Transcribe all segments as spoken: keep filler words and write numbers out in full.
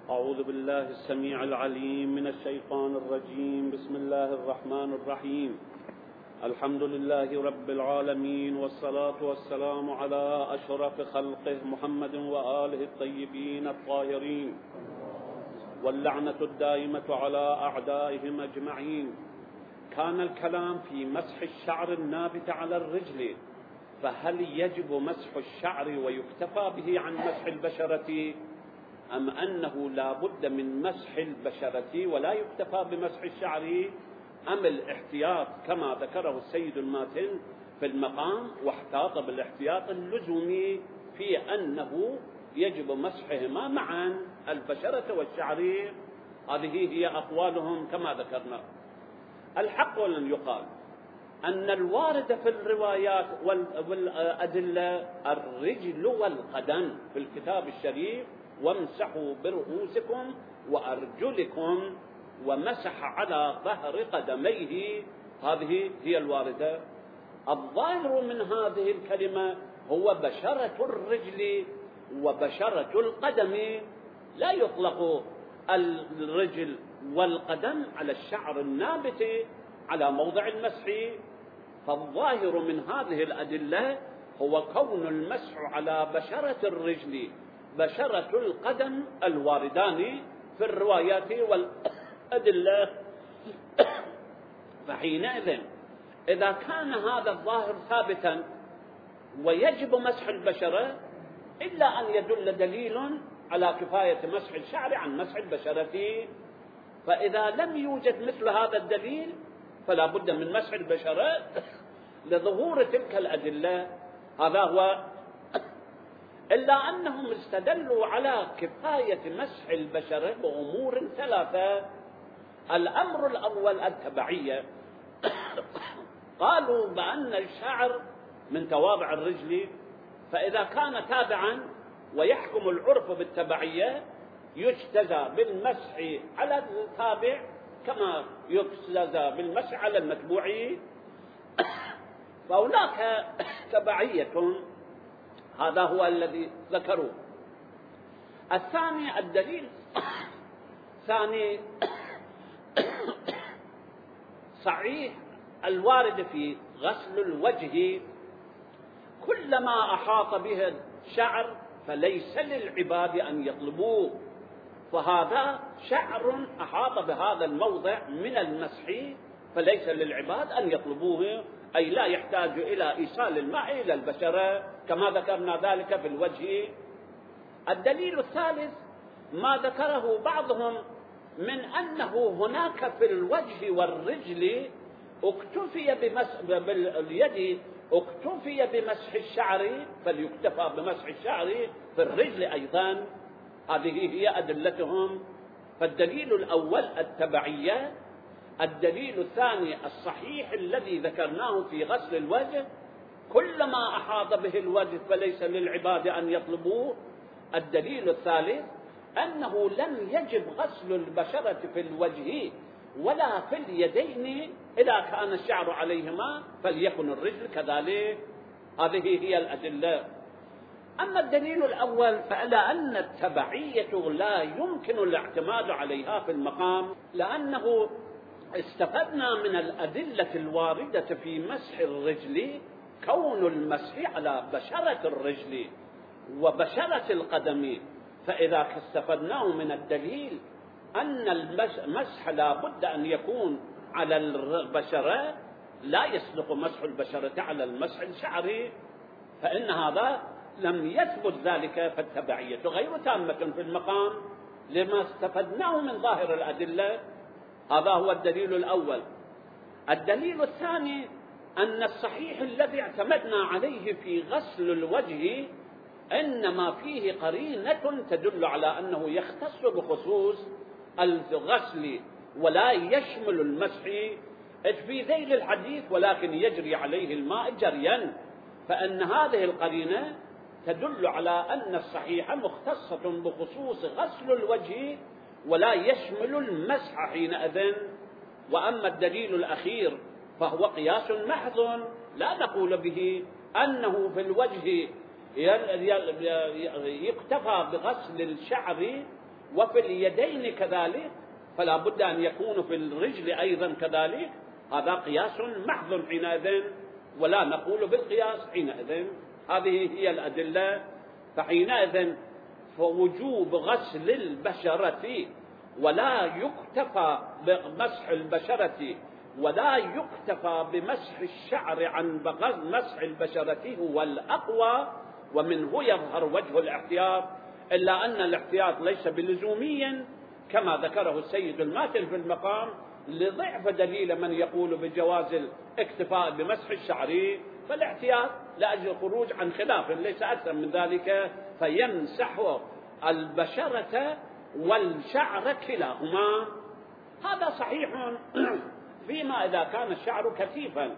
أعوذ بالله السميع العليم من الشيطان الرجيم. بسم الله الرحمن الرحيم. الحمد لله رب العالمين، والصلاة والسلام على أشرف خلقه محمد وآله الطيبين الطاهرين، واللعنة الدائمة على أعدائهم أجمعين. كان الكلام في مسح الشعر النابت على الرجل، فهل يجب مسح الشعر ويكتفى به عن مسح البشرة، أم أنه لا بد من مسح البشرة ولا يكتفى بمسح الشعر، أم الاحتياط كما ذكره السيد الماتن في المقام، واحتاط بالاحتياط اللزومي في أنه يجب مسحهما معا البشرة والشعر. هذه هي أقوالهم كما ذكرنا. الحق ولن يقال أن الوارد في الروايات والأدلة الرجل والقدم في الكتاب الشريف، وامسحوا برؤوسكم وأرجلكم، ومسح على ظهر قدميه، هذه هي الواردة. الظاهر من هذه الكلمة هو بشرة الرجل وبشرة القدم، لا يطلق الرجل والقدم على الشعر النابت على موضع المسح. فالظاهر من هذه الأدلة هو كون المسح على بشرة الرجل بشرة القدم الواردان في الروايات والأدلة. فحينئذ إذا كان هذا الظاهر ثابتا ويجب مسح البشرة، إلا أن يدل دليل على كفاية مسح الشعر عن مسح البشرة. فإذا لم يوجد مثل هذا الدليل فلا بد من مسح البشرة لظهور تلك الأدلة. هذا هو. إلا أنهم استدلوا على كفاية مسح البشرة بأمور ثلاثة. الأمر الأول التبعية. قالوا بأن الشعر من توابع الرجل، فإذا كان تابعا ويحكم العرف بالتبعية يجتزى بالمسح على التابع كما يجتزى بالمسح على المتبوع، فهناك تبعية. هذا هو الذي ذكروه. الثاني الدليل ثاني صحيح الوارد في غسل الوجه، كلما أحاط به الشعر فليس للعباد أن يطلبوه، فهذا شعر أحاط بهذا الموضع من المسح فليس للعباد أن يطلبوه، أي لا يحتاج إلى إيصال الماء إلى البشرة كما ذكرنا ذلك في الوجه. الدليل الثالث ما ذكره بعضهم من أنه هناك في الوجه والرجل اكتفي بمسح باليد اكتفي بمسح الشعر فليكتفى بمسح الشعر في الرجل أيضا. هذه هي أدلتهم. فالدليل الأول التبعية، الدليل الثاني الصحيح الذي ذكرناه في غسل الوجه، كلما أحاط به الوجه فليس للعباد أن يطلبوه. الدليل الثالث أنه لم يجب غسل البشرة في الوجه ولا في اليدين إذا كان الشعر عليهما، فليكن الرجل كذلك. هذه هي الأدلة. أما الدليل الأول فإلى أن التبعية لا يمكن الاعتماد عليها في المقام، لأنه استفدنا من الأدلة الواردة في مسح الرجل كون المسح على بشرة الرجل وبشرة القدم. فإذا استفدناه من الدليل أن المسح لا بد أن يكون على البشرة، لا يصدق مسح البشرة على المسح الشعري، فإن هذا لم يثبت ذلك. فالتبعية غير تامة في المقام لما استفدناه من ظاهر الأدلة. هذا هو الدليل الأول. الدليل الثاني أن الصحيح الذي اعتمدنا عليه في غسل الوجه إنما فيه قرينة تدل على أنه يختص بخصوص الغسل ولا يشمل المسح في ذيل الحديث، ولكن يجري عليه الماء جريا. فإن هذه القرينة تدل على أن الصحيح مختصة بخصوص غسل الوجه ولا يشمل المسح حينئذ. وأما الدليل الأخير فهو قياس محض، لا نقول به أنه في الوجه يكتفى بغسل الشعر وفي اليدين كذلك، فلا بد أن يكون في الرجل أيضا كذلك. هذا قياس محض حينئذ، ولا نقول بالقياس حينئذ. هذه هي الأدلة. فحينئذ فوجوب غسل البشرة ولا يكتفى بمسح البشرة ولا يكتفى بمسح الشعر عن مسح البشرة هو الأقوى، ومنه يظهر وجه الاحتياط، إلا أن الاحتياط ليس بلزومي كما ذكره السيد الماتن في المقام، لضعف دليل من يقول بجواز الاكتفاء بمسح الشعر، فالاحتياط لأجل الخروج عن خلاف ليس أكثر من ذلك، فيمسح البشرة والشعر كلاهما. هذا صحيح فيما إذا كان الشعر كثيفا.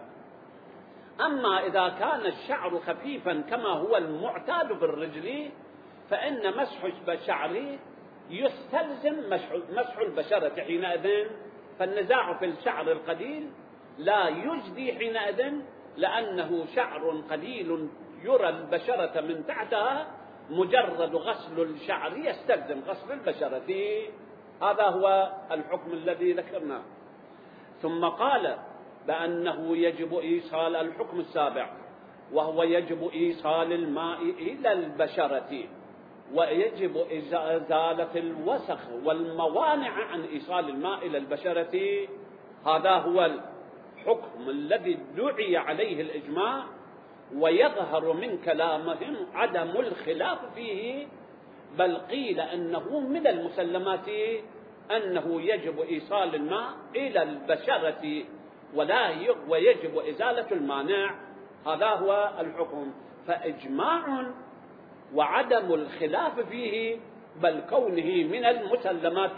أما إذا كان الشعر خفيفا كما هو المعتاد في الرجل، فإن مسح الشعر يستلزم مسح البشرة حينئذ. فالنزاع في الشعر القليل لا يجدي حينئذ، لأنه شعر قليل يرى البشرة من تحتها، مجرد غسل الشعر يستلزم غسل البشرة. هذا هو الحكم الذي ذكرناه. ثم قال بأنه يجب إيصال الحكم السابع، وهو يجب إيصال الماء إلى البشرة، ويجب إزالة الوسخ والموانع عن إيصال الماء إلى البشرة. هذا هو الحكم الذي دعي عليه الإجماع، ويظهر من كلامهم عدم الخلاف فيه، بل قيل أنه من المسلمات أنه يجب إيصال الماء إلى البشرة ولا ويجب إزالة المانع. هذا هو الحكم. فإجماع وعدم الخلاف فيه، بل كونه من المسلمات،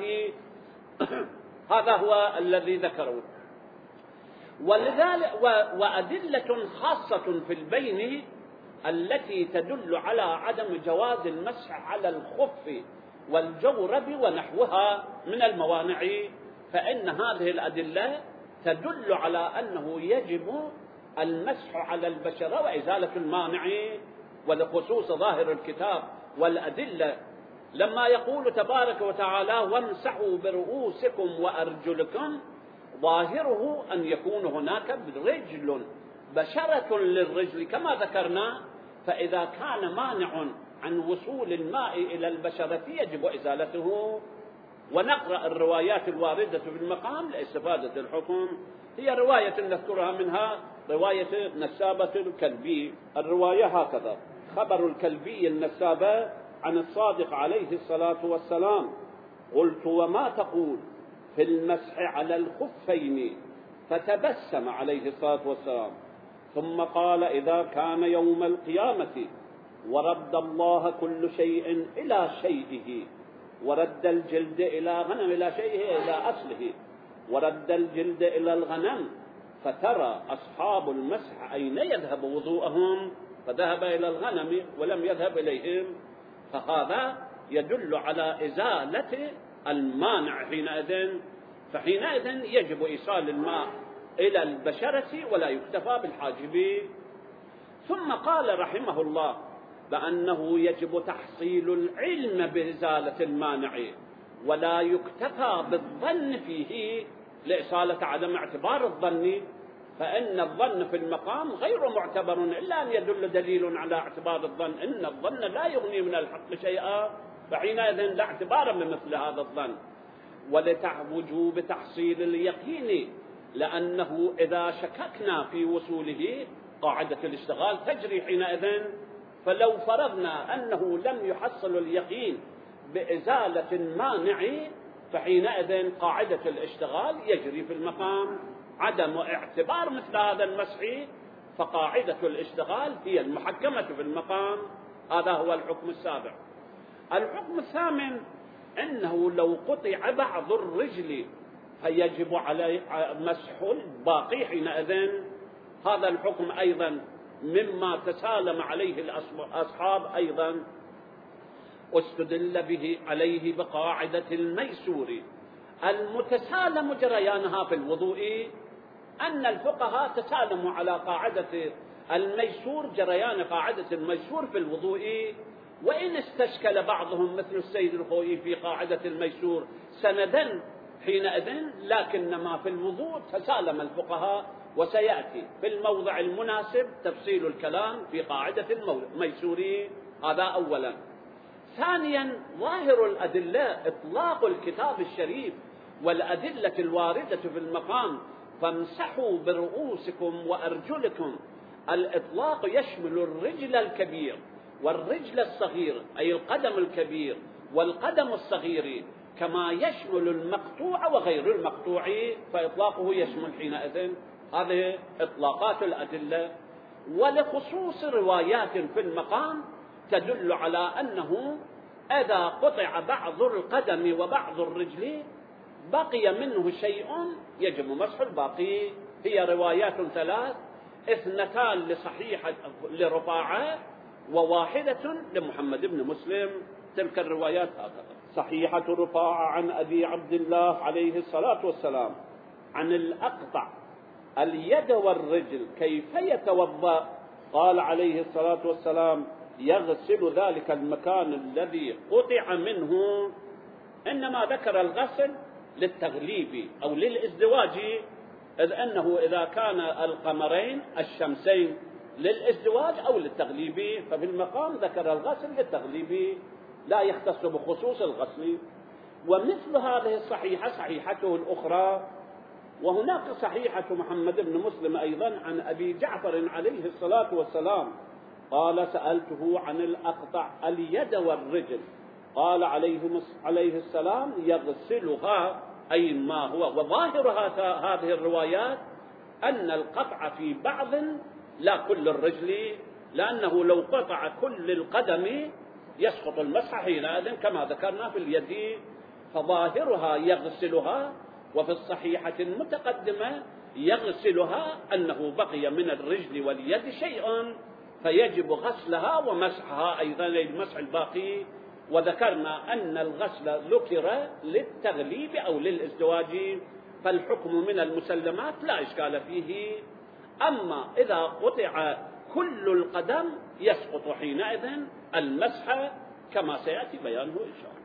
هذا هو الذي ذكره. ولذلك وأدلة خاصة في البين التي تدل على عدم جواز المسح على الخف والجورب ونحوها من الموانع، فإن هذه الأدلة تدل على أنه يجب المسح على البشرة وإزالة المانع. ولخصوص ظاهر الكتاب والأدلة لما يقول تبارك وتعالى وامسحوا برؤوسكم وأرجلكم، ظاهره أن يكون هناك رجل بشرة للرجل كما ذكرنا، فإذا كان مانع عن وصول الماء إلى البشرة يجب إزالته. ونقرأ الروايات الواردة في المقام لاستفادة الحكم. هي رواية نذكرها منها رواية نسابة الكلبي. الرواية هكذا: خبر الكلبي النسابة عن الصادق عليه الصلاة والسلام: قلت وما تقول في المسح على الخفين؟ فتبسم عليه الصلاة والسلام ثم قال: إذا كان يوم القيامة ورد الله كل شيء إلى شيئه، ورد الجلد إلى غنم إلى شيئه إلى أصله، ورد الجلد إلى الغنم، فترى أصحاب المسح أين يذهب وضوءهم، فذهب إلى الغنم ولم يذهب إليهم، فهذا يدل على إزالة المانع حينئذ. فحينئذ يجب إيصال الماء إلى البشرة ولا يكتفى بالحاجب. ثم قال رحمه الله بأنه يجب تحصيل العلم بإزالة المانع، ولا يكتفى بالظن فيه لإصالة عدم اعتبار الظن، فإن الظن في المقام غير معتبر إلا أن يدل دليل على اعتبار الظن. إن الظن لا يغني من الحق شيئا، فحينئذ لا اعتبار بمثل هذا الظن. ولوجوب تحصيل اليقين، لأنه إذا شككنا في وصوله قاعدة الاشتغال تجري حينئذ. فلو فرضنا أنه لم يحصل اليقين بإزالة المانع، فحينئذ قاعدة الاشتغال يجري في المقام. عدم اعتبار مثل هذا المسح، فقاعدة الاشتغال هي المحكمة في المقام. هذا هو الحكم السابع. الحكم الثامن أنه لو قطع بعض الرجل فيجب عليه مسح الباقي حينئذ. هذا الحكم أيضا مما تسالم عليه الأصحاب، أيضا استدل به عليه بقاعدة الميسور المتسالم جريانها في الوضوء، أن الفقهاء تسالموا على قاعدة الميسور، جريان قاعدة الميسور في الوضوء، وإن استشكل بعضهم مثل السيد الخوئي في قاعدة الميسور سندا حينئذ، لكنما في الوضوء تسالم الفقهاء، وسيأتي في الموضع المناسب تفصيل الكلام في قاعدة الميسور. هذا أولا. ثانيا، ظاهر الأدلة إطلاق الكتاب الشريف والأدلة الواردة في المقام، فامسحوا برؤوسكم وأرجلكم. الإطلاق يشمل الرجل الكبير والرجل الصغير، أي القدم الكبير والقدم الصغير، كما يشمل المقطوع وغير المقطوع، فإطلاقه يشمل حينئذ. هذه إطلاقات الأدلة. ولخصوص روايات في المقام تدل على أنه إذا قطع بعض القدم وبعض الرجل بقي منه شيء يجب مسح الباقي. هي روايات ثلاث، اثنتان لصحيحة لرفاعة وواحدة لمحمد بن مسلم. تلك الروايات هكذا: صحيحة رفاعة عن أبي عبد الله عليه الصلاة والسلام عن الأقطع اليد والرجل كيف يتوضأ؟ قال عليه الصلاة والسلام: يغسل ذلك المكان الذي قطع منه. إنما ذكر الغسل للتغليب أو للازدواج، إذ أنه إذا كان القمرين الشمسين للازدواج أو للتغليب، ففي المقام ذكر الغسل للتغليب، لا يختص بخصوص الغسل. ومثل هذه الصحيحة صحيحته الأخرى، وهناك صحيحة محمد بن مسلم أيضا عن أبي جعفر عليه الصلاة والسلام قال: سألته عن الأقطع اليد والرجل، قال عليه السلام: يغسلها، أي ما هو. وظاهر هذه الروايات أن القطع في بعض لا كل الرجل، لأنه لو قطع كل القدم يسقط المسح حينئذ كما ذكرنا في اليد، فظاهرها يغسلها. وفي الصحيحة المتقدمة يغسلها أنه بقي من الرجل واليد شيء، فيجب غسلها ومسحها أيضا للمسح الباقي. وذكرنا أن الغسل ذكر للتغليب أو للازدواج، فالحكم من المسلمات لا إشكال فيه. أما إذا قطع كل القدم يسقط حينئذ المسح كما سيأتي بيانه إن شاء الله.